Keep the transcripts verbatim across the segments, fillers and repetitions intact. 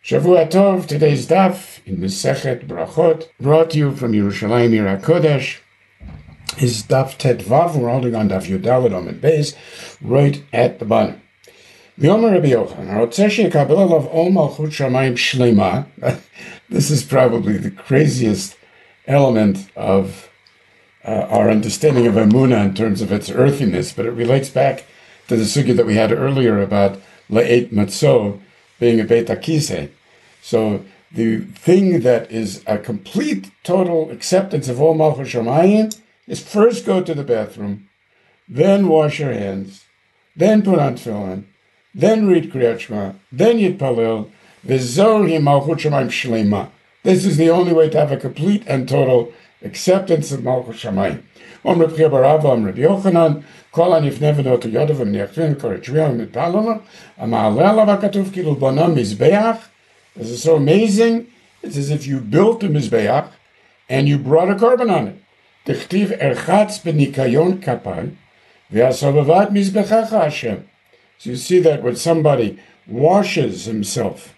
Shavua Tov, today's daf in Masechet Brachot, brought to you from Yerushalayim Ir HaKodesh, is daf Tet Vav. We're holding on daf Yudalad Amud Beis, right at the bottom. V'yomer Rabbi Yochanan, Harotzeh she'yekabel alav ol malchut shamayim shlema. This is probably the craziest element of uh, our understanding of Emunah in terms of its earthiness, but it relates back to the sugya that we had earlier about Le'et Matzah being a Beit HaKisei. So the thing that is a complete, total acceptance of all Malchut Shamayim is first go to the bathroom, then wash your hands, then put on tefillin, then read Kriyat Shema, then Yitpalel, v'zor hi Malchut Shamayim Shlema. This is the only way to have a complete and total acceptance of Malchut Shamayim. Om Reb Chia bar Abba, Om Reb Yochanan, Kol hanifneh v'notu yodav v'mniachvin kol retzriya v'mitpalel, ama'aleh alav ha'katuv kilu bana mizbeach. This is so amazing. It's as if you built a mizbeach and you brought a carbon on it. Tichtiv erchatz b'nikayon kapay v'asobavat mizbechacha Hashem. So you see that when somebody washes himself,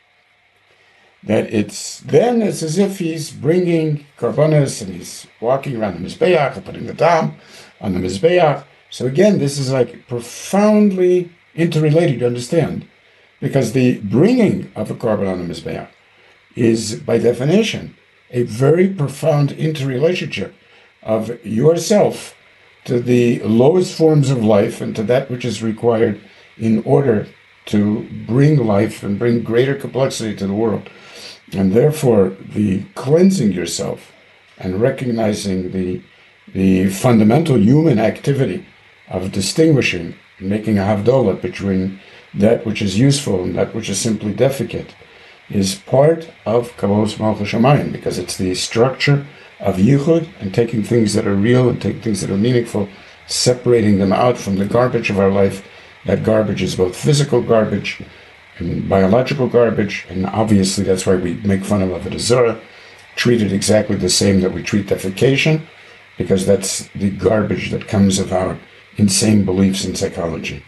that it's then it's as if he's bringing karbonos and he's walking around the mizbeach and putting the dam on the mizbeach. So again, this is like profoundly interrelated, you understand, because the bringing of a carbon on the mizbeach is by definition a very profound interrelationship of yourself to the lowest forms of life and to that which is required in order to bring life and bring greater complexity to the world. And therefore, the cleansing yourself and recognizing the, the fundamental human activity of distinguishing, making a havdalah between that which is useful and that which is simply defecate, is part of Kabbalas Malchut Shamayim, because it's the structure of yichud and taking things that are real and taking things that are meaningful, separating them out from the garbage of our life. That garbage is both physical garbage and biological garbage, and obviously that's why we make fun of Avodah Zarah, treat it exactly the same that we treat defecation, because that's the garbage that comes of our insane beliefs in psychology.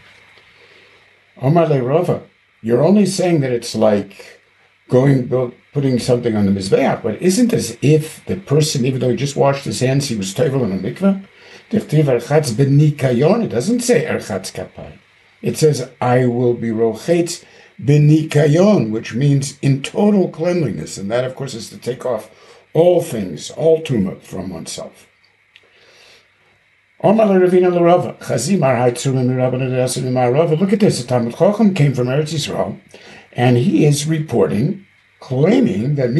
Omar le Rava, you're only saying that it's like going, putting something on the Mizbeach, but it isn't as if the person, even though he just washed his hands, he was tovel in a mikveh. It doesn't say erchatz kapay. It says, I will be rochetz b'nikayon, which means in total cleanliness. And that, of course, is to take off all things, all tumah from oneself. Look at this. The Talmud Chacham came from Eretz Yisrael, and he is reporting, claiming that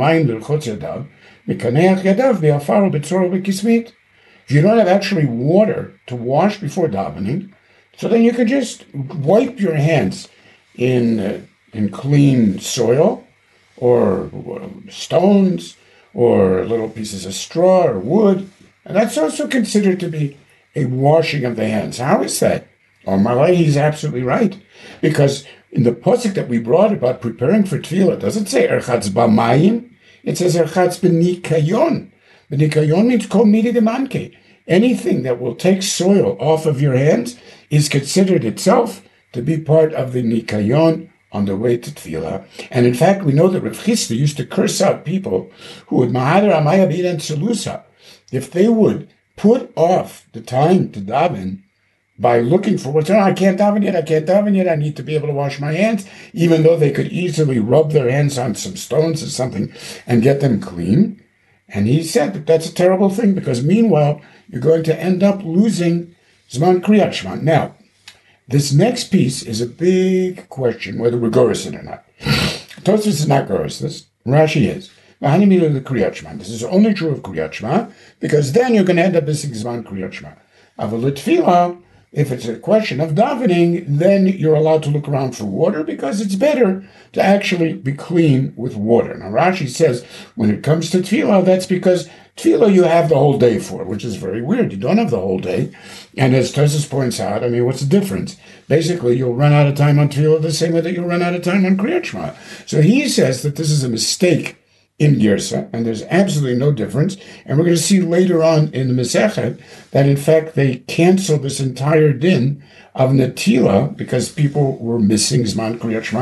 if you don't have actually water to wash before davening, so then you can just wipe your hands in uh, in clean soil or, or stones or little pieces of straw or wood. And that's also considered to be a washing of the hands. How is that? Oh, Malay, he's absolutely right. Because in the pasuk that we brought about preparing for tefillah, it doesn't say erchatz b'mayim. It says erchatz b'nikayon. B'nikayon means kol midi demanke. Anything that will take soil off of your hands is considered itself to be part of the nikayon on the way to tefillah. And in fact, we know that Rav Chisda used to curse out people who would ma'ader amaya b'iden selusa. If they would put off the time to daven by looking for what's, oh, I can't daven yet, I can't daven yet, I need to be able to wash my hands, even though they could easily rub their hands on some stones or something and get them clean. And he said that that's a terrible thing, because meanwhile, you're going to end up losing Zman Kriyat Shema. Now, this next piece is a big question, whether we're Gorisin or not. Tosfos is not Gorisin, Rashi is. This is only true of Kriyat Shema, because then you're going to end up missing Zman Kriyat Shema. Aval Tefillah, if it's a question of davening, then you're allowed to look around for water, because it's better to actually be clean with water. Now Rashi says, when it comes to Tefillah, that's because Tefillah you have the whole day for, which is very weird. You don't have the whole day. And as Tosfos points out, I mean, what's the difference? Basically, you'll run out of time on Tefillah the same way that you'll run out of time on Kriyat Shema. So he says that this is a mistake in Girsa, and there's absolutely no difference. And we're going to see later on in the Masechet that, in fact, they cancel this entire din of Natila because people were missing Zman Kriyat Shema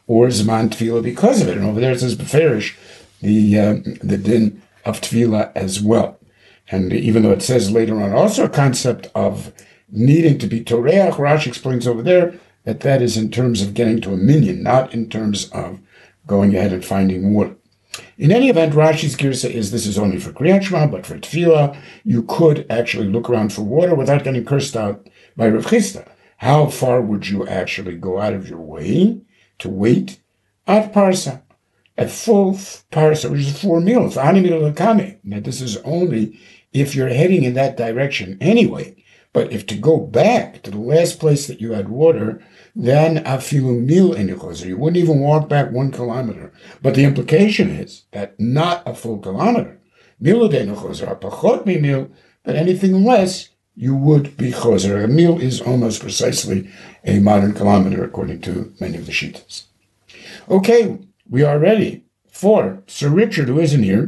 or Zman Tefillah because of it. And over there it says Beferish, the, uh, the din of Tefillah as well. And even though it says later on also a concept of needing to be Toreach, Rashi explains over there that that is in terms of getting to a minyan, not in terms of going ahead and finding water. In any event, Rashi's girsa is this is only for Kriyat Shema, but for Tefillah, you could actually look around for water without getting cursed out by Rav Chisda. How far would you actually go out of your way to wait? At Parsa. At full Parsa, which is four meals. Now, this is only if you're heading in that direction anyway. But if to go back to the last place that you had water, then afilu mil in your you wouldn't even walk back one kilometer. But the implication is that not a full kilometer. Milu de nechozer, pachot mi mil, but anything less, you would be chozer. A mil is almost precisely a modern kilometer, according to many of the shittas. Okay, we are ready for Sir Richard, who isn't here,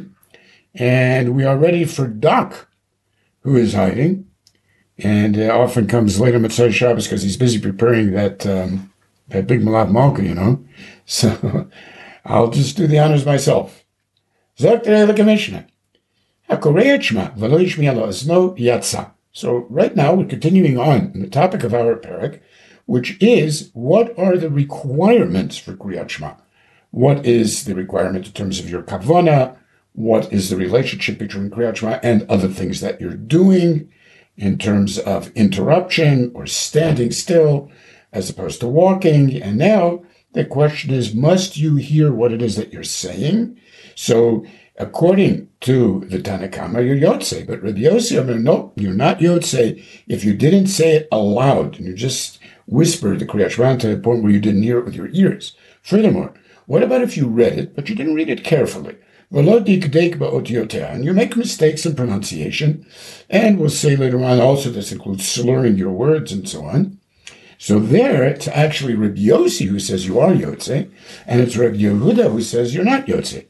and we are ready for Doc, who is hiding, and uh, often comes later Motzei Shabbos because he's busy preparing that um, that big Malach Malka, you know. So I'll just do the honors myself. Zok Terei L'Kamishna. HaKorei Shema v'lo yishmi'a lo azno yatsa. So right now we're continuing on in the topic of our parak, which is what are the requirements for Kriyat Shema? What is the requirement in terms of your kavana? What is the relationship between Kriyat Shema and other things that you're doing in terms of interruption or standing still as opposed to walking? And now the question is, must you hear what it is that you're saying? So according to the Tanakama, you're Yotze. But Rabbi Yossi, I mean, no, you're not Yotze if you didn't say it aloud and you just whispered the Kriyat Shema to the point where you didn't hear it with your ears. Furthermore, what about if you read it, but you didn't read it carefully? And you make mistakes in pronunciation, and we'll say later on also this includes slurring your words and so on. So there, it's actually Rabbi Yossi who says you are Yotze, and it's Rabbi Yehuda who says you're not Yotze.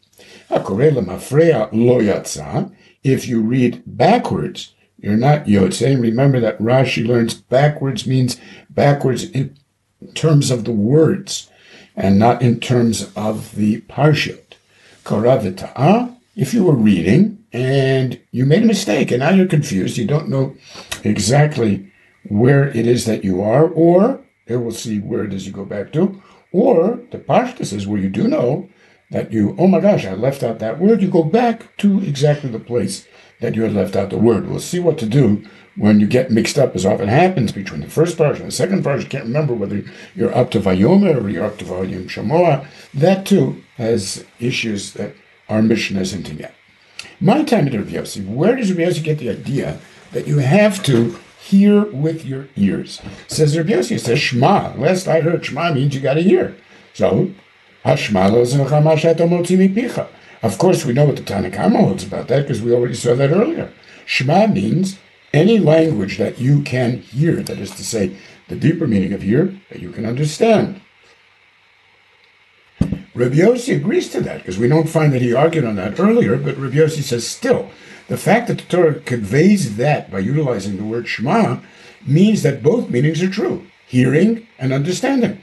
If you read backwards, you're not Yotze. And remember that Rashi learns backwards means backwards in terms of the words, and not in terms of the parshot. If you were reading and you made a mistake and now you're confused, you don't know exactly where it is that you are, or here we'll see where it is you go back to, or the pashtus is where you do know that you, oh my gosh, I left out that word, you go back to exactly the place that you had left out the word. We'll see what to do when you get mixed up, as often happens between the first part and the second part. You can't remember whether you're up to Vayomer or you're up to Vayom Shamoah. That too has issues that our mission is hinting at. My time at Rabbi Yossi, where does Rabbi Yossi get the idea that you have to hear with your ears? Says Rabbi Yossi, it says Shema. Last I heard, Shema means you got to hear. So, Hashma lo zenecha ma she'ata motzi mipicha. Of course, we know what the Tanakama holds about that because we already saw that earlier. Shema means any language that you can hear, that is to say, the deeper meaning of hear, that you can understand. Rabbi Yossi agrees to that, because we don't find that he argued on that earlier, but Rabbi Yossi says still, the fact that the Torah conveys that by utilizing the word Shema means that both meanings are true, hearing and understanding.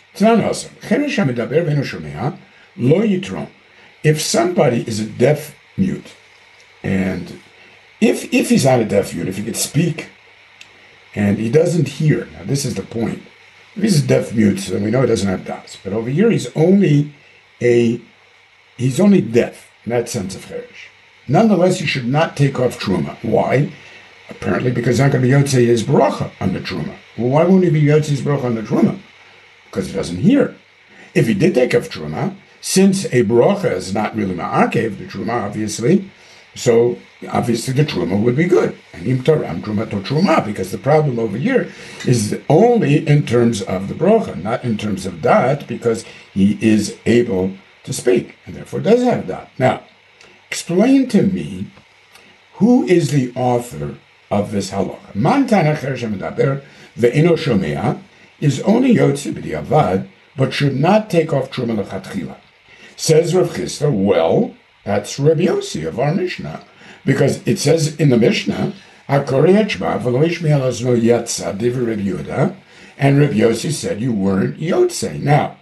If somebody is a deaf mute, and If if he's not a deaf mute, if he could speak and he doesn't hear, now this is the point. If he's a deaf mute, then we know he doesn't have das. But over here he's only a he's only deaf in that sense of cherish. Nonetheless, he should not take off truma. Why? Apparently because he's not going to be yotze his bracha on the truma. Well, why won't he be yotze his bracha on the truma? Because he doesn't hear. If he did take off truma, since a bracha is not really ma'akev, the truma obviously, so obviously the truma would be good. And im taram truma to truma, because the problem over here is only in terms of the bracha, not in terms of dat, because he is able to speak, and therefore does have dat. Now, explain to me who is the author of this halacha. Man tanach shemedaber ve'eno shomea is only yotze b'diavad, but should not take off truma lechatchila. Says Rav Chisda, well, that's Rabbi Yossi of our Mishnah, because it says in the Mishnah, HaKorei Shema v'lo yishmi'a l'ozno yatsa divrei Rabbi Yehuda, and Rabbi Yossi said you weren't Yotze. Now,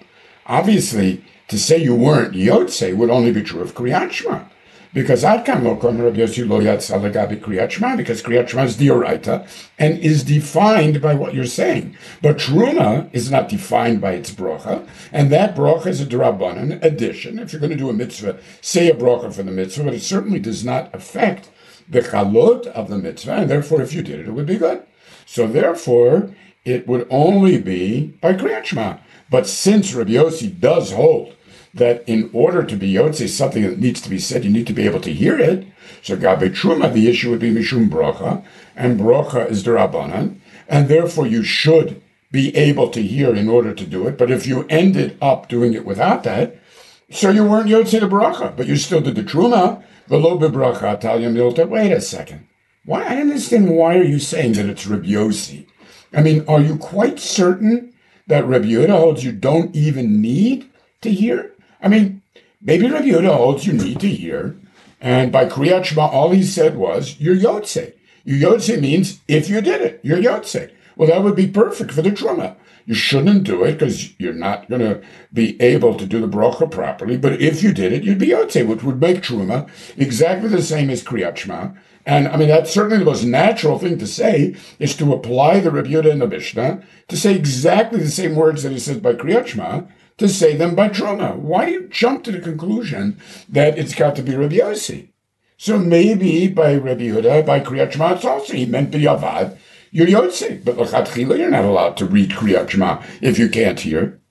obviously, to say you weren't Yotze would only be true of Kriyat Shema. Because Adkan lo kom Rabbi Yossi lo yatsa legabi Kriyat Shema, because Kriyat Shema is dioraita and is defined by what you're saying. But Truma is not defined by its brocha, and that brocha is a drabanan addition. If you're going to do a mitzvah, say a brocha for the mitzvah, but it certainly does not affect the chalot of the mitzvah, and therefore if you did it, it would be good. So therefore, it would only be by Kriyat Shema. But since Rabbi Yossi does hold that in order to be Yotze, something that needs to be said, you need to be able to hear it. So Gabe Truma, the issue would be Mishum Brocha, and Brocha is the Rabbanan, and therefore you should be able to hear in order to do it. But if you ended up doing it without that, so you weren't Yotze the Brocha, but you still did the Truma, Velo Bebracha, Talia Milta. Wait a second. Why? I understand why are you saying that it's Rabbi Yossi? I mean, are you quite certain that Rabbi Yehuda holds you don't even need to hear? I mean, maybe Rabbi Yehuda holds you need to hear, and by Kriyat Shema, all he said was, you're Yotze. Your Yotze means, if you did it, you're Yotze. Well, that would be perfect for the Truma. You shouldn't do it, because you're not going to be able to do the Brocha properly, but if you did it, you'd be Yotze, which would make Truma exactly the same as Kriyat Shema. And, I mean, that's certainly the most natural thing to say, is to apply the Rabbi Yehuda in the Mishnah, to say exactly the same words that he says by Kriyat Shema, to say them by Truma. Why do you jump to the conclusion that it's got to be Rabbi Yossi? So maybe by Rabbi Yehuda, by Kriyat Shema, it's also, he meant b'yavad, you're Yotze. But l'chatchila, you're not allowed to read Kriyat Shema if you can't hear.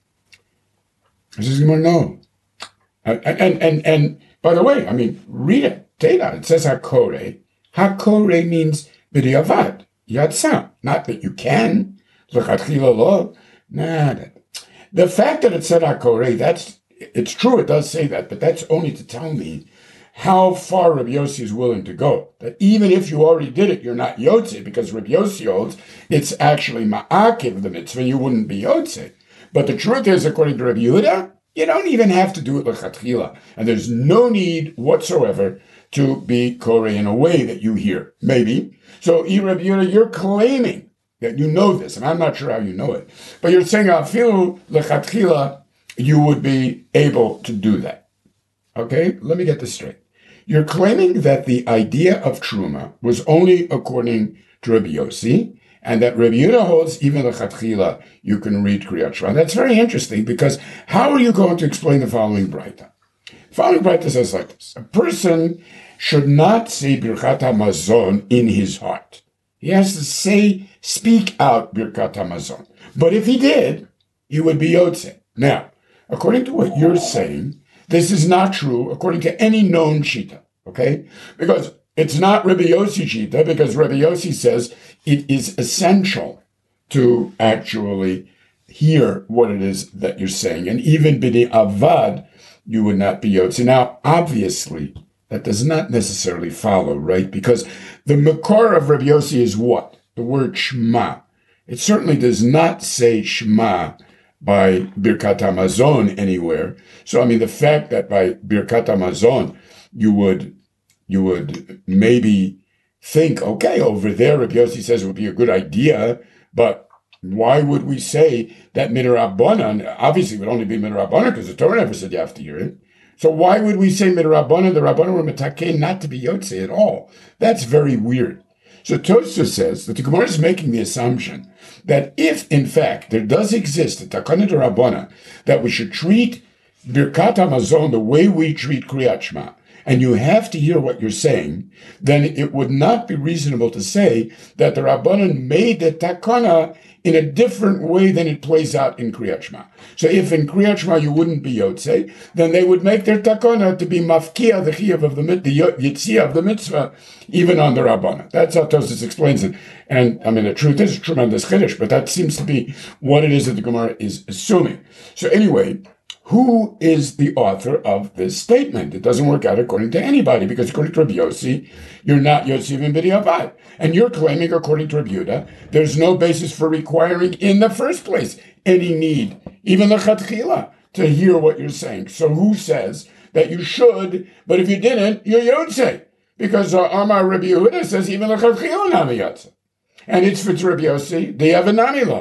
This is going to know. And, and, and, and by the way, I mean, read it. Teda, it says hakore. Hakore means b'yavad, yatsa. Not that you can. L'chatchila lo. Nah, the fact that it said Hakore, that's, it's true, it does say that, but that's only to tell me how far Rabbi Yossi is willing to go. That even if you already did it, you're not Yotze, because Rabbi Yossi holds it's actually Ma'akiv, the mitzvah, you wouldn't be Yotze. But the truth is, according to Rabbi Yehuda, you don't even have to do it l'chatchila, and there's no need whatsoever to be Kore in a way that you hear. Maybe. So, Rabbi Yehuda, you're claiming that you know this, and I'm not sure how you know it, but you're saying, afilu lechatchila, you would be able to do that. Okay, let me get this straight. You're claiming that the idea of truma was only according to Rabbi Yossi, and that Rabbi Yehuda holds even lechatchila, you can read Kriyat Shema. That's very interesting, because how are you going to explain the following braita? The following braita says like this: a person should not say Birkat HaMazon in his heart. He has to say, speak out Birkat HaMazon. But if he did, he would be Yotze. Now, according to what you're saying, this is not true according to any known Shita, okay? Because it's not Rabbi Yossi Shita, because Rabbi Yossi says it is essential to actually hear what it is that you're saying. And even B'di Avad, you would not be Yotze. Now, obviously, that does not necessarily follow, right? Because the makor of Rabbi Yossi is what? The word Shema. It certainly does not say Shema by Birkat HaMazon anywhere. So, I mean, the fact that by Birkat HaMazon you would you would maybe think, okay, over there Rabbi Yossi says it would be a good idea, but why would we say that Midrabanan? Obviously, it would only be Midrabanan because the Torah never said you have to hear it. So why would we say Midrabanan? The Rabbanan were metakein not to be Yotze at all. That's very weird. So Tosfos says that the Gemara is making the assumption that if, in fact, there does exist a Takana Rabbanan that we should treat Birkat HaMazon the way we treat Kriyat Shema, and you have to hear what you're saying, then it would not be reasonable to say that the Rabbanan made the Takana in a different way than it plays out in Kriyat Shema. So if in Kriyat Shema you wouldn't be Yotze, then they would make their Takana to be Mafkia, the Chiyav of the, the Yitzia of the Mitzvah, even on the Rabbanan. That's how Tosfos explains it. And, I mean, the truth is a tremendous Chiddush, but that seems to be what it is that the Gemara is assuming. So anyway, who is the author of this statement? It doesn't work out according to anybody, because according to Rabbi Yossi, you're not Yotze even B'di Avad. And you're claiming, according to Rabbi Yehuda, there's no basis for requiring in the first place any need, even the Chatchila, to hear what you're saying. So who says that you should, but if you didn't, you're Yotze? Because uh, Amar Rabbi Yehuda says even the Chatchila nami Yotze. And it's for Rabbi Yossi, they have a namila.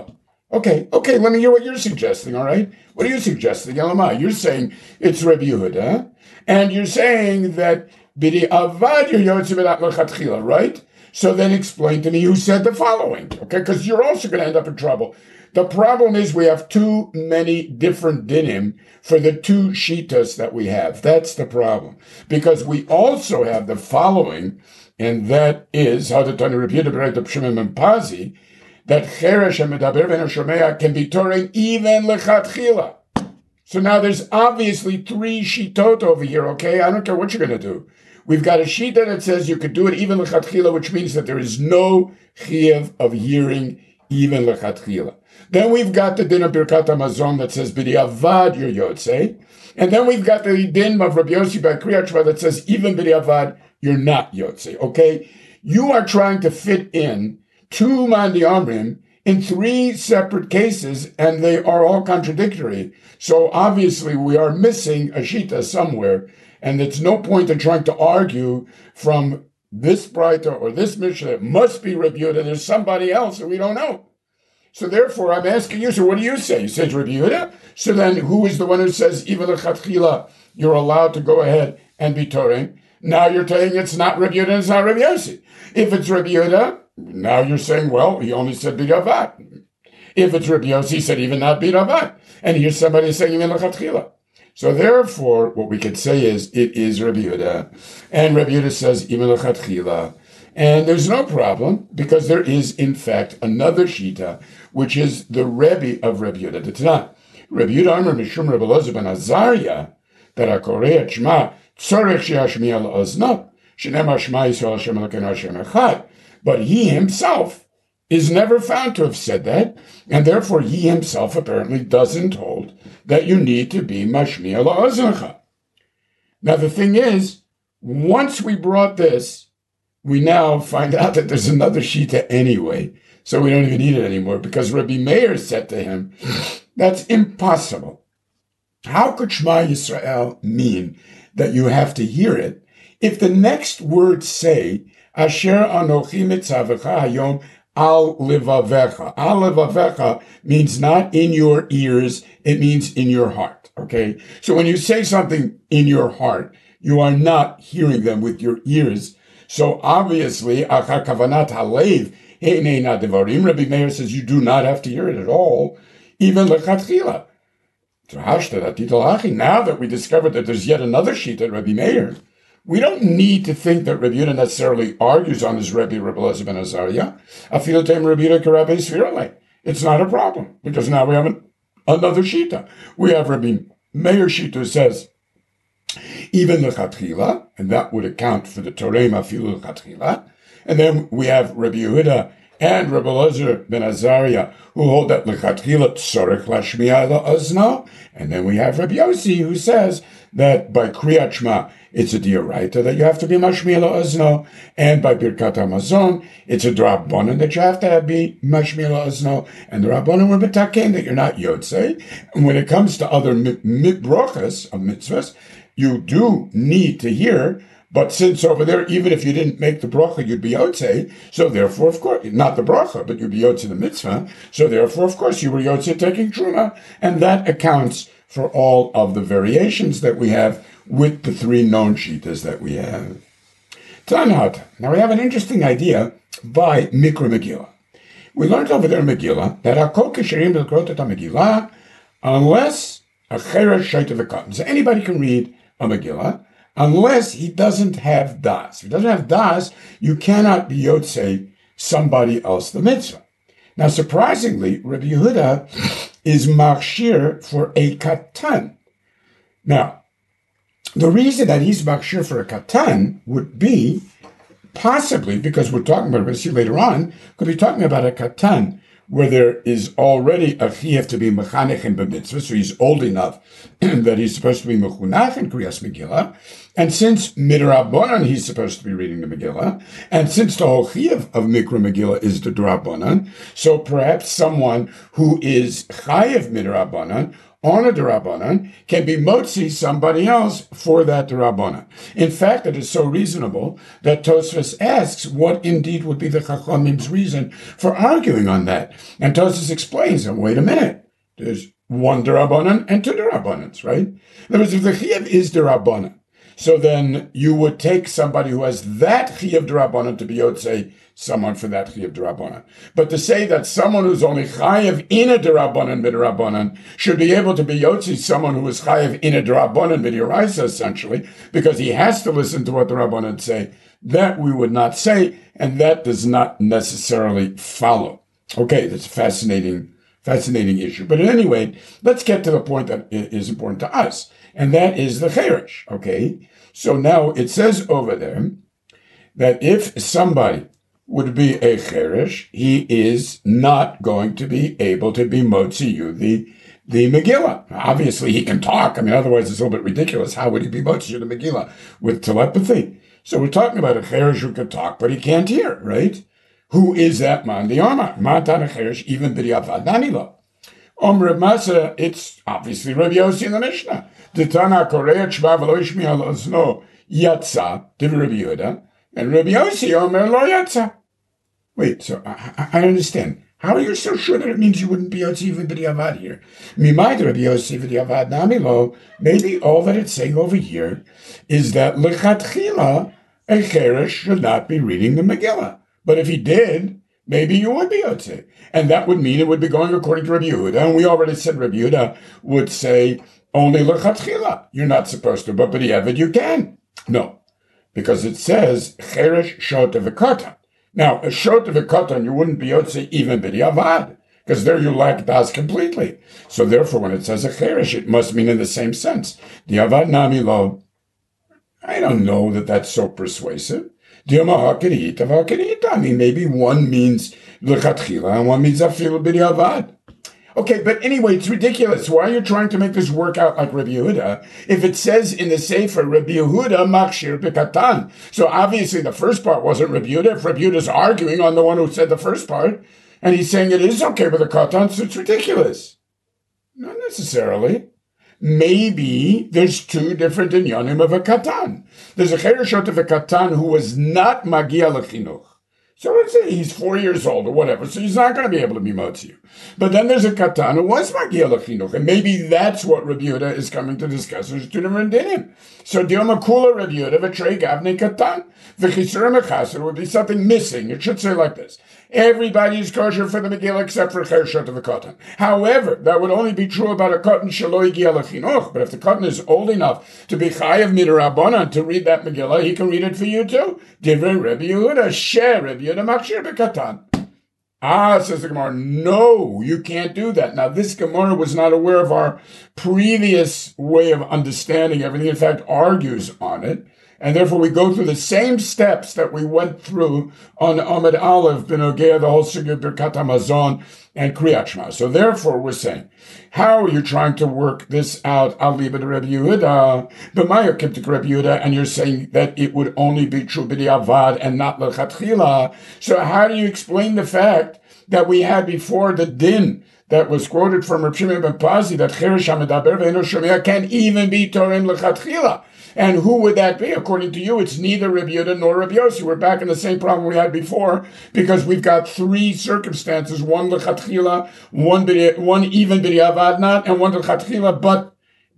Okay, okay, let me hear what you're suggesting, all right? What are you suggesting, Elamai? You're saying it's Rabbi Yehuda, and you're saying that Bidi Avad you're Yotze B'dat Lechatchila, right? So then explain to me who said the following, okay? Because you're also going to end up in trouble. The problem is we have too many different dinim for the two shitas that we have. That's the problem. Because we also have the following, and that is how the Tani Repeated Bereit of Shimon and Pazi, that Cheresh and Medaber ben Shomea can be Torah even lechatchila. So now there's obviously three shitot over here, okay? I don't care what you're going to do. We've got a shita that says you could do it even lechatchila, which means that there is no chiyuv of hearing even lechatchila. Then we've got the din of Birkat HaMazon that says b'diavad you're yotze. And then we've got the din of Rabbi Yossi by Kriyat Shema that says even b'diavad you're not yotze, okay? You are trying to fit in two Mandi Amrim in three separate cases, and they are all contradictory. So obviously we are missing a shita somewhere, and it's no point in trying to argue from this Braita or this Mishnah. It must be Rabbi Yehuda. There's somebody else that we don't know. So therefore, I'm asking you, so what do you say? You said Rabbi Yehuda? So then who is the one who says, even lechatchila, you're allowed to go ahead and be Torah? Now you're saying it's not Rabbi Yehuda, it's not Rabbi Yossi. If it's Rabbi Yehuda, now you're saying, well, he only said b'diavad. If it's Rabbi Yossi, he said even not b'diavad. And here's somebody saying even lechatchila. So therefore, what we could say is, it is Rabbi Yehuda. And Rabbi Yehuda says even lechatchila. And there's no problem, because there is, in fact, another shita, which is the Rebbe of Rabbi Yehuda. The Tanakh. Rabbi Yehuda Amar Mishum Rabbi Elazar ben Azariah, that HaKorei Shema, tzorech she'ashmiya la'ozno, she'nemar Shema Yisrael Hashem Elokeinu Hashem Echad. But he himself is never found to have said that, and therefore he himself apparently doesn't hold that you need to be mashmiya la'oznecha. Now the thing is, once we brought this, we now find out that there's another shita anyway, so we don't even need it anymore, because Rabbi Meir said to him, that's impossible. How could Shema Yisrael mean that you have to hear it if the next words say, Asher anochi mitzavecha hayom al levavecha. Al levavecha means not in your ears, it means in your heart, okay? So when you say something in your heart, you are not hearing them with your ears. So obviously, achar kavanat halev he'eina devarim, Rabbi Meir says you do not have to hear it at all, even lechatchila. So now that we discovered that there's yet another sheet at Rabbi Meir, we don't need to think that Rabbi Yehuda necessarily argues on his Rebbe, Rabbi Elazar ben Azariah. Afilu teim Rabbi Yehuda k'Rabbi Sfirale. It's not a problem, because now we have an, another shita. We have Rabbi Meir shita who says, even lechatchila, and that would account for the Torem afilu lechatchila. And then we have Rabbi Yehuda and Rabbi Elazar ben Azariah who hold that lechatchila tzorech lashmiya la'ozno. And then we have Rabbi Yossi who says that by Kriyat Shema it's a dioraita that you have to be mashmiya la'ozno, and by Birkat HaMazon it's a drabonon that you have to be mashmiya la'ozno, and the rabbonon were betaken that you're not yotzei. And when it comes to other mit- mit- brochas of mitzvahs, you do need to hear. But since over there, even if you didn't make the bracha, you'd be yotze. So therefore, of course, not the bracha, but you'd be yotze the mitzvah. So therefore, of course, you were yotze taking truma. And that accounts for all of the variations that we have with the three known shitas that we have. Tanat. Now we have an interesting idea by Mikra Megillah. We learned over there in Megillah that Hakol Kesherim B'Krot Et HaMegillah, unless a Cheresh Shaita V'Katan. So anybody can read a Megillah, unless he doesn't have das. If he doesn't have das, you cannot be yotze somebody else the mitzvah. Now, surprisingly, Rabbi Yehuda is machshir for a katan. Now, the reason that he's machshir for a katan would be possibly because we're talking about, we're going to see later on, could be talking about a katan where there is already a chiyuv to be mechanech in b'mitzvah, so he's old enough that he's supposed to be mechunach in Kriyas Megillah, and since midrabanan he's supposed to be reading the Megillah, and since the whole chiyuv of Mikra Megillah is the drabanan, so perhaps someone who is chayev midrabanan on a derabanan can be motzi somebody else for that derabanan. In fact, it is so reasonable that Tosfos asks what indeed would be the Chachamim's reason for arguing on that. And Tosfos explains, and wait a minute, there's one derabanan and two derabanans, right? In other words, if the chiyuv is derabanan, so then you would take somebody who has that chiyuv derabanan to be yotzei someone for that chiyuv derabanan. But to say that someone who's only chayiv in a derabanan b'derabanan should be able to be yotzei someone who is chayiv in a derabanan b'deraisa, essentially, because he has to listen to what the rabbanan say, that we would not say, and that does not necessarily follow. Okay, that's a fascinating, fascinating issue. But at any rate, let's get to the point that is important to us, and that is the cheresh. Okay, so now it says over there that if somebody would be a cheresh, he is not going to be able to be motzi you the the Megillah. Obviously, he can talk. I mean, otherwise it's a little bit ridiculous. How would he be motzi you the Megillah with telepathy? So we're talking about a cheresh who can talk, but he can't hear, right? Who is that man? The Amar. Matan cheresh, even b'diavad nanilo. Om Reb Masa, it's obviously Rabbi Yossi in the Mishnah. The Tana Korea Shva v'lo yishmi al ozno yatsa, to Rabbi Yehuda, and Rabbi Yossi Omer lo yatsa. Wait, so I, I understand. How are you so sure that it means you wouldn't be yotzi even b'diavad here? Mimayd Rabbi Yossi b'diavad namilo. Maybe all that it's saying over here is that lechatchila a cheresh should not be reading the Megillah. But if he did, maybe you would be yotzi. And that would mean it would be going according to Rabbi Yehuda. And we already said Rabbi Yehuda would say only lechatchila. You're not supposed to, but b'diavad you can. No, because it says cheresh shot of a katan. Now, a shot of a katan, you wouldn't be yotzi even b'diavad, because there you lack das completely. So therefore, when it says a cheresh, it must mean in the same sense. Diavad nami lo. I don't know that that's so persuasive. I mean, maybe one means lechatchila and one means afilu b'diavad. Okay, but anyway, it's ridiculous. Why are you trying to make this work out like Rabbi Yehuda? If it says in the Sefer, Rabbi Yehuda makshir b'katan. So obviously the first part wasn't Rabbi Yehuda. If Rabbi Yehuda's arguing on the one who said the first part, and he's saying it is okay with the katan, so it's ridiculous. Not necessarily. Maybe there's two different inyanim of a katan. There's a chereshot of a katan who was not magia lechinuch. So let's say he's four years old or whatever, so he's not going to be able to be motzi. But then there's a katan who was magia lechinuch, and maybe that's what Rabbi Yehuda is coming to discuss. There's two different dinim. So dioma kula Rabbi Yehuda v'trei gavnei katan v'chisura mechaser would be something missing. It should say like this: everybody is kosher for the Megillah except for chereshot of a katan. However, that would only be true about a katan shelo higia lechinuch. But if the katan is old enough to be chayav midrabanan to read that Megillah, he can read it for you too. Divrei Rabbi Yehuda, share Rabbi Yehuda makshir b'katan. Ah, says the Gemara, no, you can't do that. Now, this Gemara was not aware of our previous way of understanding everything. In fact, argues on it. And therefore, we go through the same steps that we went through on Ahmed Aleph, Benogea, the whole Sugya Birkat HaMazon, and Kriyat Shema. So therefore, we're saying, how are you trying to work this out? I'll leave it to Rabbi Yehuda. But Maya came to Rabbi Yehuda, and you're saying that it would only be true b'diavad and not lechatchila. So how do you explain the fact that we had before the din that was quoted from Rav Shimon ben Pazi that cheresh hamedaber ve'eno shomea can even be torim lechatchila? And who would that be? According to you, it's neither Rabbi Yehuda nor Rabbi Yossi. We're back in the same problem we had before because we've got three circumstances: one lechatchila, one b'di, one even b'diavad not, and one lechatchila but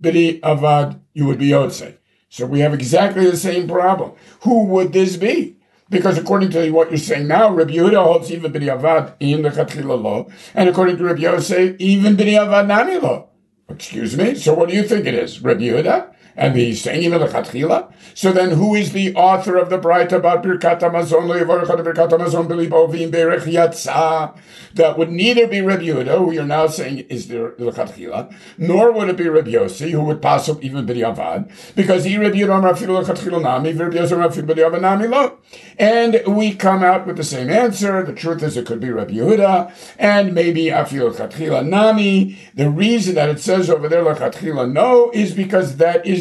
b'diavad you would be yotzei. So we have exactly the same problem. Who would this be? Because according to what you're saying now, Rabbi Yehuda holds even b'diavad in lechatchila lo, and according to Rabbi Yossi, even b'diavad nani lo. Excuse me. So what do you think it is, Rabbi Yehuda? And he's saying even lechatchila. So then, who is the author of the Braita about Birkat Hamazon lo'yivarechad Birkat Hamazon b'libo v'imberech yatsa? That would neither be Rabbi Yehuda, who you're now saying is the lechatchila, nor would it be Rabbi Yossi, who would pass up even b'diavad, because he Rabbi Yehuda amar afilu lechatchila nami, Rabbi Yossi amar afilu b'diavad nami lo. And we come out with the same answer. The truth is, it could be Rabbi Yehuda, and maybe afilu lechatchila nami. The reason that it says over there lechatchila no is because that is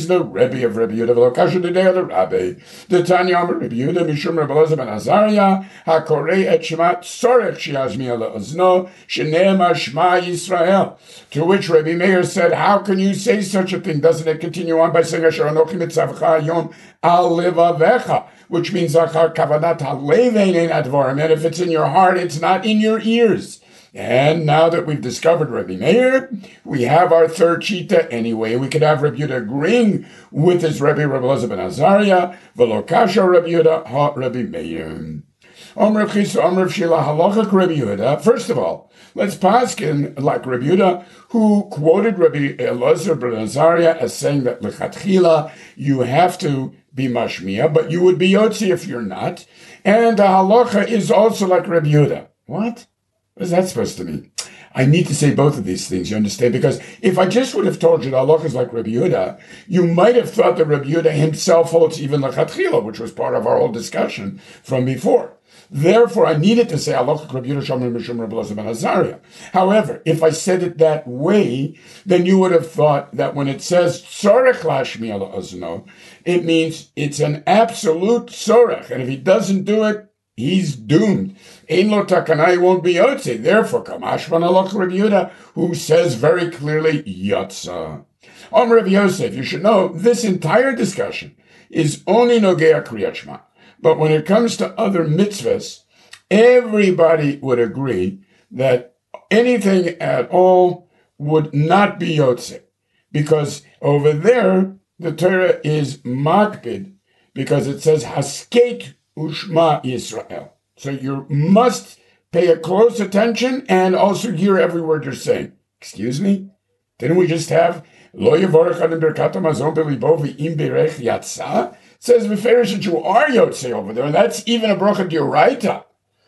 the Rebbe of Rebbe Yehuda, v'lo the day of the Rabbi. The Tanya Amar Rebbe Yehuda, Mishum Rebbe Elazar ben Azariah, HaKorei et Shema Tzorech Shiazmiya le'ozno, Shene'emar Shema Yisrael. To which Rebbe Meir said, how can you say such a thing? Doesn't it continue on by saying, Asher Anochi mitzavcha hayom al levavecha, which means Achar kavanat halev ein advarim, and if it's in your heart, it's not in your ears. And now that we've discovered Rebbe Meir, we have our third shita anyway. We could have Rebbe Yehuda agreeing with his Rebbe, Rebbe Elazar ben Azariah, v'lo kasha Rebbe Yehuda, ha Rebbe Meir. Om Reb Chisda, Om Reb Shila, halachak Rebbe Yehuda. First of all, let's paskin like Rebbe Yehuda, who quoted Rebbe Elazar ben Azariah as saying that lechatchila you have to be mashmiya, but you would be yotzi if you're not. And the halacha is also like Rebbe Yehuda. What? What is that supposed to mean? I need to say both of these things, you understand? Because if I just would have told you the halacha is like Rebbe Yehuda, you might have thought that Rebbe Yehuda himself holds even lechatchila, which was part of our whole discussion from before. Therefore, I needed to say halacha Rebbe Yehuda Shomer Mishum Rebbe Elazar ben Azariah. However, if I said it that way, then you would have thought that when it says tzorech lashmiya le'ozno, it means it's an absolute tzorech, and if he doesn't do it, he's doomed. Ein lo takana, he won't be yotze. Therefore, kamashvan halacha Rebbe Yehuda, who says very clearly yotza. Om Rebbe Yosef, you should know this entire discussion is only nogea kriyat shema. But when it comes to other mitzvahs, everybody would agree that anything at all would not be yotze, because over there the Torah is makpid, because it says hasket ushma Yisrael. So you must pay a close attention and also hear every word you're saying. Excuse me? Didn't we just have lo yevorech adam birkat hamazon belibo v'im berech yatsa? It says v'ferish that you are yotze over there, and that's even a bracha d'oraita.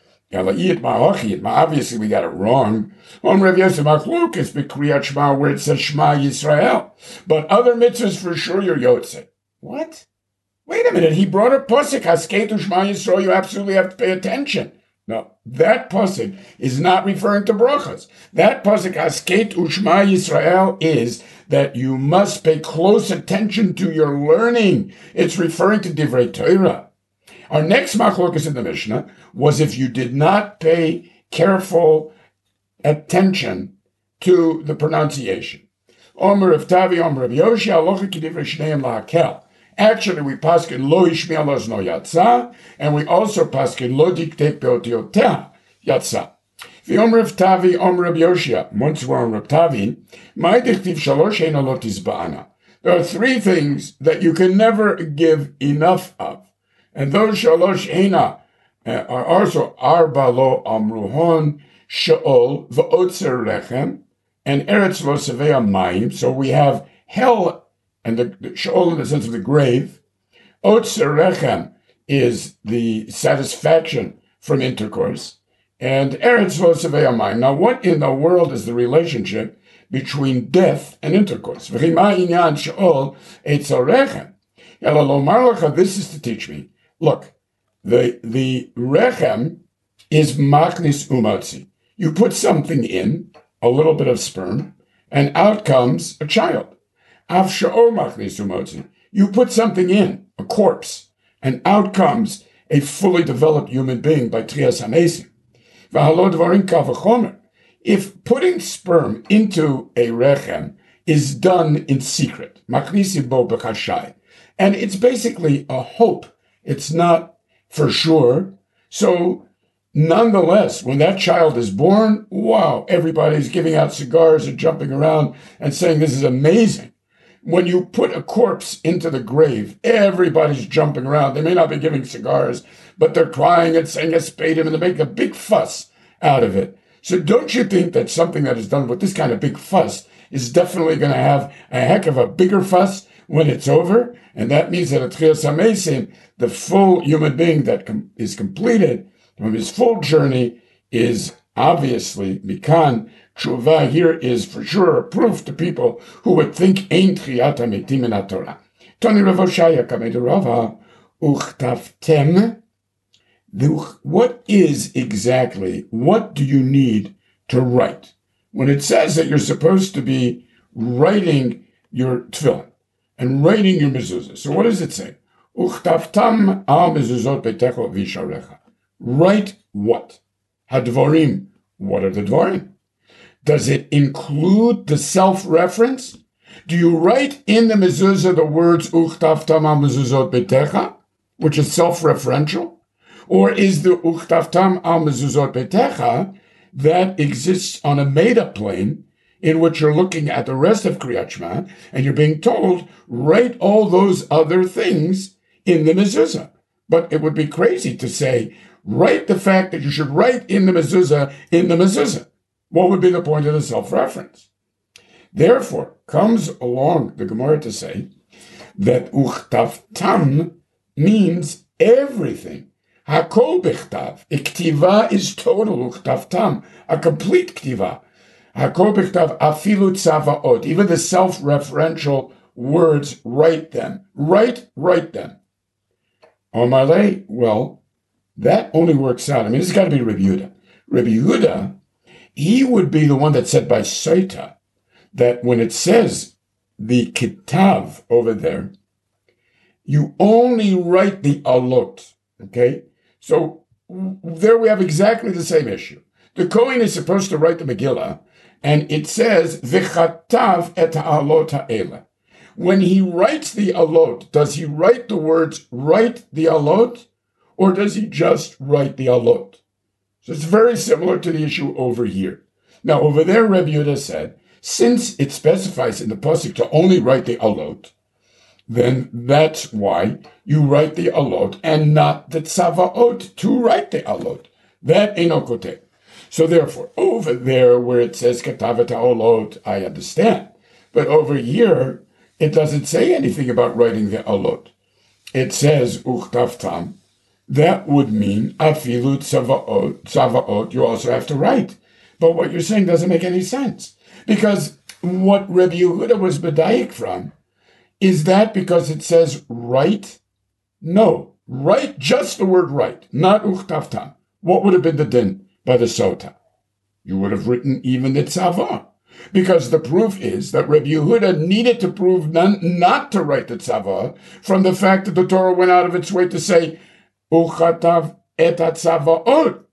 Obviously, we got it wrong. On Rav Yosef Machlokes b'kriyat Shema, where it says Shema Yisrael, but other mitzvahs for sure you're yotze. What? Wait a minute, he brought a pasuk, Hasket Ushma Yisrael, you absolutely have to pay attention. No, that pasuk is not referring to brachas. That pasuk, Hasket Ushma Yisrael, is that you must pay close attention to your learning. It's referring to Divrei Torah. Our next machlokas in the Mishnah was if you did not pay careful attention to the pronunciation. Omer of Tavi, Omer of Yoshi, Alocha K'divrei Shneim La'akel. Actually, we paskin lo ishmiel ozno yatsa, and we also paskin lo diktek beotiotea yatsa. V'omer of Tavi, Omer of Yoshia, once we're on Reb Tavi, my dichtiv shalosh ein olot izba'ana. There are three things that you can never give enough of, and those shalosh eina uh, are also arba lo amruhon sheol v'otzer lechem and eretz lo sevea mayim. So we have hell and the, the Sheol in the sense of the grave. Otzer Rechem is the satisfaction from intercourse. And Eretz Lo Sevei Hamayim. Now, what in the world is the relationship between death and intercourse? V'chima inyan Sheol Etzer Rechem. Yala lomar lecha, this is to teach me. Look, the, the Rechem is machnis umatzi. You put something in, a little bit of sperm, and out comes a child. You put something in, a corpse, and out comes a fully developed human being by Trias HaMesim. If putting sperm into a rechem is done in secret, and it's basically a hope, it's not for sure, so nonetheless, when that child is born, wow, everybody's giving out cigars and jumping around and saying this is amazing. When you put a corpse into the grave, everybody's jumping around. They may not be giving cigars, but they're crying and saying espadem, and they make a big fuss out of it. So don't you think that something that is done with this kind of big fuss is definitely going to have a heck of a bigger fuss when it's over? And that means that at Trias HaMesim, the full human being that com- is completed from his full journey is obviously mikan. Tshuva here is for sure a proof to people who would think Ein Tchiyat HaMetim in HaTorah. Toni Rav Oshaya Kamed Rava Uchtavtem. What is exactly, what do you need to write? When it says that you're supposed to be writing your tefillin, and writing your mezuzah. So what does it say? Uchtaftam al mezuzot betecho visharecha. Write what? Hadvorim. What are the dvorim? Does it include the self-reference? Do you write in the mezuzah the words Uchtaftam al mezuzot betecha, which is self-referential? Or is the Uchtaftam al mezuzot betecha that exists on a made-up plane in which you're looking at the rest of Kriyat Shema and you're being told, write all those other things in the mezuzah? But it would be crazy to say, write the fact that you should write in the mezuzah in the mezuzah. What would be the point of the self-reference? Therefore, comes along the Gemara to say that Uchtaftam means everything. Hakol bichtav. Iktiva is total Uchtaftam, a complete ktiva. Hakol bichtav afilu tzavaot. Even the self-referential words, write them. Write, write them. Omalei, well, that only works out. I mean, it's got to be Rabbi Yehuda. Rabbi Yehuda, he would be the one that said by Saita that when it says the kitav over there, you only write the alot. Okay? So there we have exactly the same issue. The Kohen is supposed to write the Megillah, and it says, V'chatav et ha'alot ha'ela. When he writes the alot, does he write the words, write the alot, or does he just write the alot? So it's very similar to the issue over here. Now, over there, Rebbe Yehuda said, since it specifies in the pasuk to only write the alot, then that's why you write the alot and not the tzavaot to write the alot. That ain't no kote. So therefore, over there where it says katavet ha'olot, I understand. But over here, it doesn't say anything about writing the alot. It says uchtaftam. That would mean afilu tzavaot, tzavaot, you also have to write. But what you're saying doesn't make any sense. Because what Rebbe Yehuda was bedayik from, is that because it says write? No. Write, just the word write, not uchtaftam. What would have been the din by the Sota? You would have written even the tzava. Because the proof is that Rebbe Yehuda needed to prove none, not to write the tzava from the fact that the Torah went out of its way to say, uchatav et tzavaot,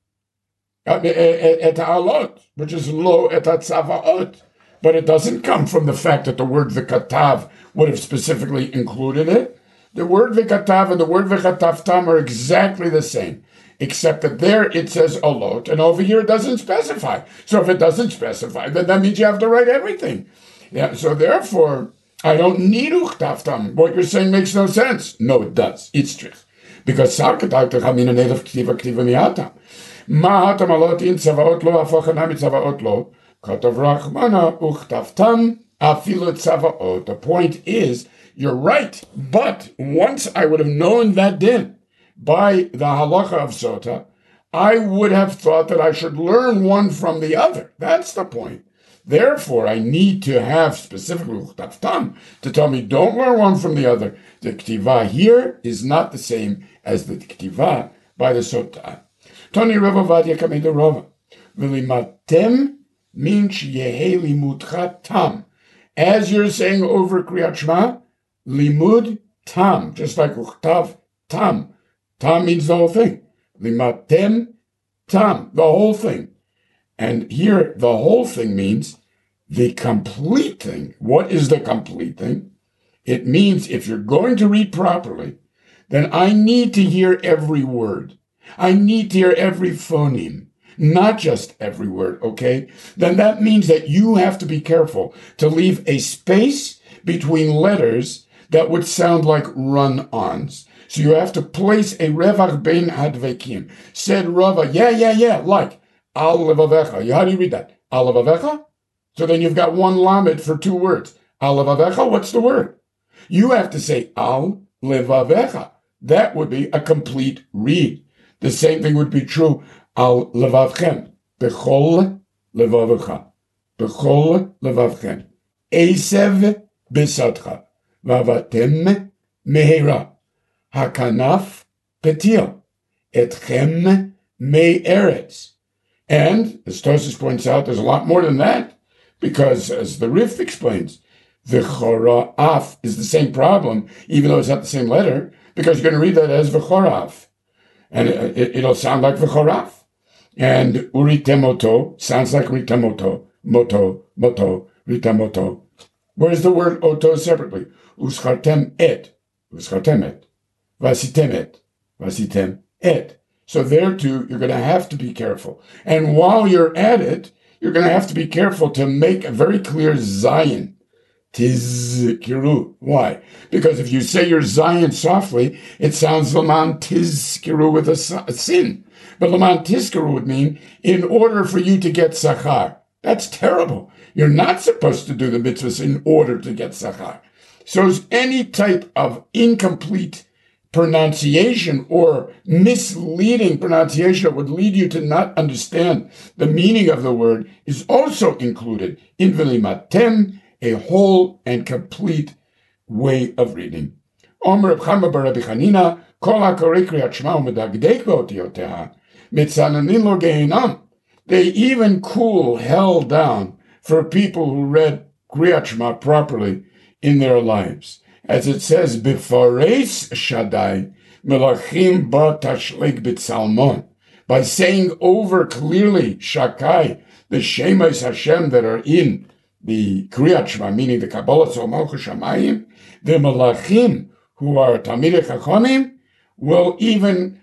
et ha'alot, which is lo et tzavaot. But it doesn't come from the fact that the word v'katav would have specifically included it. The word v'katav and the word v'chatavtam are exactly the same, except that there it says alot, and over here it doesn't specify. So if it doesn't specify, then that means you have to write everything. Yeah. So therefore, I don't need uchtavtam. What you're saying makes no sense. No, it does. It's true. Because sarkatavtach hamina nelav ktiva ktiva miatam. Mahatam alot in tzavaot lo afochanam tzavaot lo. Katav rachmana uchtavtam afilu tzavaot. The point is, you're right. But once I would have known that din by the halacha of Sota, I would have thought that I should learn one from the other. That's the point. Therefore, I need to have specifically uchtavtam to tell me don't learn one from the other. The ktiva here is not the same as the ktiva by the Sota. Toni Rava Vadia Kameda Rava. V'limatem means yehe limudcha tam. As you're saying over Kriyat Shema, limud tam, just like uchtav tam. Tam means the whole thing. Limatem tam, the whole thing. And here, the whole thing means the complete thing. What is the complete thing? It means if you're going to read properly, then I need to hear every word. I need to hear every phoneme, not just every word, okay? Then that means that you have to be careful to leave a space between letters that would sound like run-ons. So you have to place a revach bein hadvekim. Said Rava, yeah, yeah, yeah, like al levavecha. How do you read that? Al levavecha? So then you've got one lamed for two words. Al levavecha, what's the word? You have to say al levavecha. That would be a complete read. The same thing would be true al levavchem. Bechol levavecha. Bechol levavchem. Esev besadcha. Vavatem mehera. Hakanaf petil. Etchem me eretz. And, as Tosfos points out, there's a lot more than that. Because, as the Rif explains, V'chora'af is the same problem, even though it's not the same letter, because you're going to read that as v'chora'af. And it, it, it'll sound like v'chora'af. And uritemoto sounds like ritemoto, moto, moto, ritemoto. Where's the word oto separately? Uschartem et, uschartem et, vasitem et, vasitem et. So there too, you're going to have to be careful. And while you're at it, you're going to have to be careful to make a very clear zayin. Tizkiru. Why? Because if you say your zayin softly, it sounds laman tizkiru with a, a sin. But laman tizkiru would mean in order for you to get sachar. That's terrible. You're not supposed to do the mitzvahs in order to get sachar. So any type of incomplete pronunciation or misleading pronunciation that would lead you to not understand the meaning of the word is also included in v'limatem, a whole and complete way of reading. Omer Reb Chama bar Rabbi Chanina, kol hakorei kriyat shema umedagdek beotioteha, mitzananin lo gehinam. They even cool hell down for people who read Kriyat Shema properly in their lives. As it says, B'fareis Shaddai, Melachim ba tashlik b'tzalmon. By saying over clearly, Shakai, the Shemas Hashem that are in the Kriyat Shema, meaning the Kabbalah Tzol Malchus Shamayim, the Melachim, who are Talmidei Chachamim, will even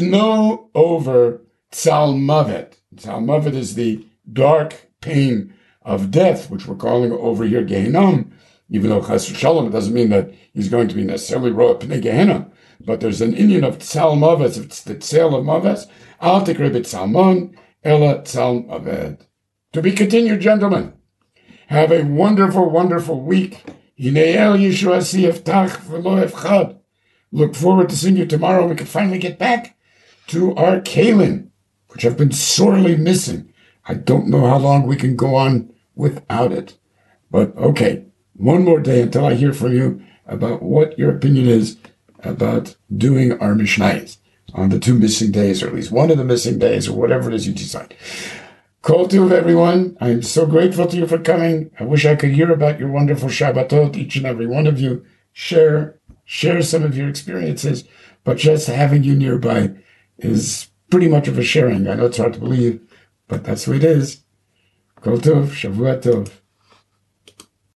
snow over Tzalmavet. Tzalmavet is the dark pain of death, which we're calling over here Gehinnom, even though Chas v'Shalom, it doesn't mean that he's going to be necessarily Roa Pnei Gehenna, but there's an Indian of Tzalmavet, it's the Tzal of Maves, Al Tikre B'Tzalmon, Ela Tzalmavet. To be continued, gentlemen. Have a wonderful, wonderful week. Hinei el Yeshua siyeftach v'lo efchad. Look forward to seeing you tomorrow. We can finally get back to our Kalim, which I've been sorely missing. I don't know how long we can go on without it. But okay, one more day until I hear from you about what your opinion is about doing our Mishnayos on the two missing days, or at least one of the missing days, or whatever it is you decide. Kol Tuv, everyone. I'm so grateful to you for coming. I wish I could hear about your wonderful Shabbatot, each and every one of you. Share, share some of your experiences, but just having you nearby is pretty much of a sharing. I know it's hard to believe, but that's the way it is. Kol Tov, Shavua Tov.